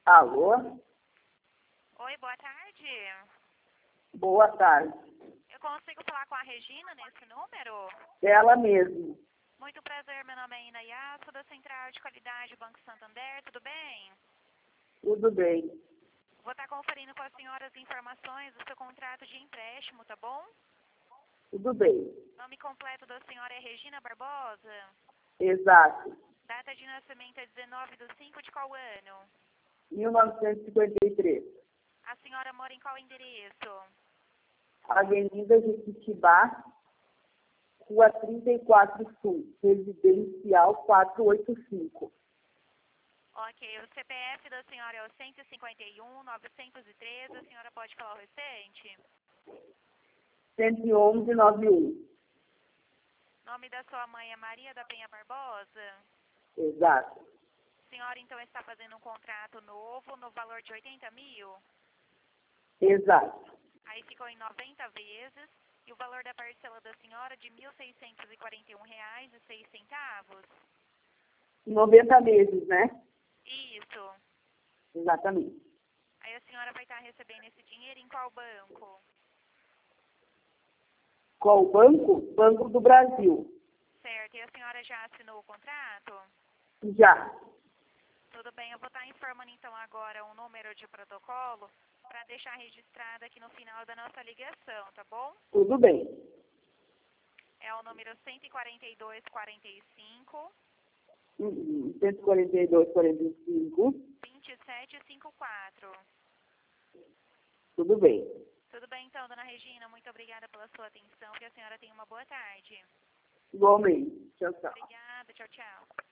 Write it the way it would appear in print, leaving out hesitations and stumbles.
Alô? Oi, boa tarde. Boa tarde. Eu consigo falar com a Regina nesse número? Ela mesmo. Muito prazer, meu nome é Ina Yasso, da Central de Qualidade Banco Santander, tudo bem? Tudo bem. Vou estar conferindo com a senhora as informações do seu contrato de empréstimo, tá bom? Tudo bem. Nome completo da senhora é Regina Barbosa. Exato. Data de nascimento é 19/5 de qual ano? 1953. A senhora mora em qual endereço? Avenida Jequitibá, Rua 34 Sul, Residencial 485. Ok, o CPF da senhora é o 151-913, a senhora pode falar o restante? 11191. Nome da sua mãe é Maria da Penha Barbosa? Exato. A senhora então está fazendo um contrato novo no valor de 80 mil? Exato. Aí ficou em 90 vezes e o valor da parcela da senhora de R$ 1.641,06? 90 meses, né? Isso. Exatamente. Aí a senhora vai estar recebendo esse dinheiro em qual banco? Qual banco? Banco do Brasil. Certo. E a senhora já assinou o contrato? Já. Tudo bem, eu vou estar informando então agora um número de protocolo para deixar registrado aqui no final da nossa ligação, tá bom? Tudo bem. É o número 14245 142,45. 2754. Tudo bem. Tudo bem então, dona Regina, muito obrigada pela sua atenção, que a senhora tenha uma boa tarde. Igualmente. Tchau, tchau. Obrigada, tchau, tchau.